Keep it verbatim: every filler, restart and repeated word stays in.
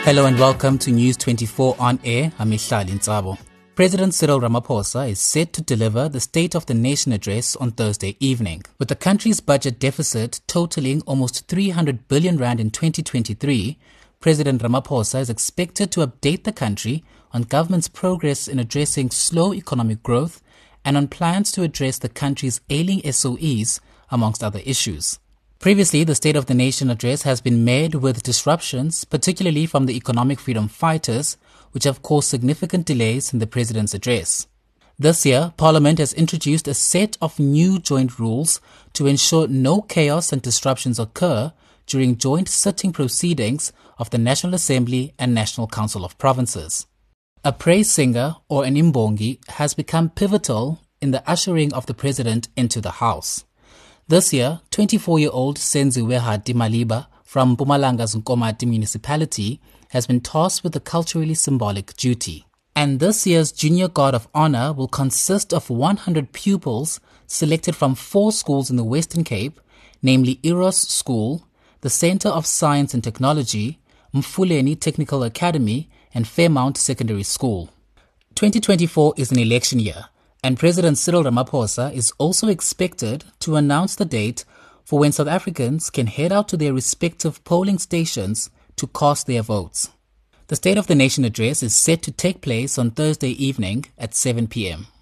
Hello and welcome to News twenty-four on air. I'm Mihlali Ntsabo. President Cyril Ramaphosa is set to deliver the State of the Nation address on Thursday evening. With the country's budget deficit totaling almost three hundred billion rand in twenty twenty-three, President Ramaphosa is expected to update the country on government's progress in addressing slow economic growth and on plans to address the country's ailing S O Es, amongst other issues. Previously, the State of the Nation address has been met with disruptions, particularly from the economic freedom fighters, which have caused significant delays in the President's address. This year, Parliament has introduced a set of new joint rules to ensure no chaos and disruptions occur during joint sitting proceedings of the National Assembly and National Council of Provinces. A praise singer, or an imbongi, has become pivotal in the ushering of the President into the House. This year, twenty-four-year-old Senziweha Dimaliba from Mpumalanga's Nkomati municipality has been tasked with a culturally symbolic duty. And this year's Junior Guard of Honor will consist of one hundred pupils selected from four schools in the Western Cape, namely Eros School, the Centre of Science and Technology, Mfuleni Technical Academy, and Fairmount Secondary School. twenty twenty-four is an election year, and President Cyril Ramaphosa is also expected to announce the date for when South Africans can head out to their respective polling stations to cast their votes. The State of the Nation address is set to take place on Thursday evening at seven p m